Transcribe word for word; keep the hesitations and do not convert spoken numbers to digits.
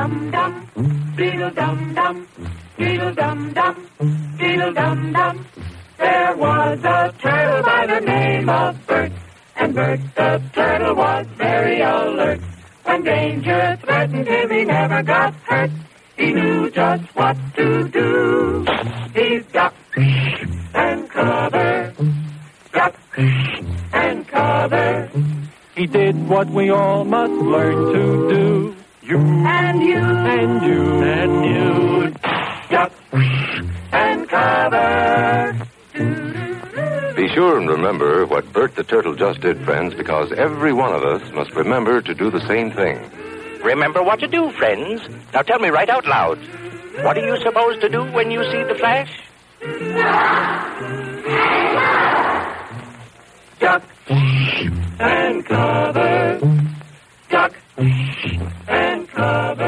Dum-dum, Tweedle-dum-dum, Tweedle-dum-dum, Tweedle-dum-dum. There was a turtle by the name of Bert, and Bert the turtle was very alert. When danger threatened him, he never got hurt. He knew just what to do. He ducked and covered, ducked and covered. He did what we all must learn to do. You and you and you and you duck and cover. Be sure and remember what Bert the Turtle just did, friends, because every one of us must remember to do the same thing. Remember what to do, friends. Now tell me right out loud. What are you supposed to do when you see the flash? Duck and cover. Duck and cover.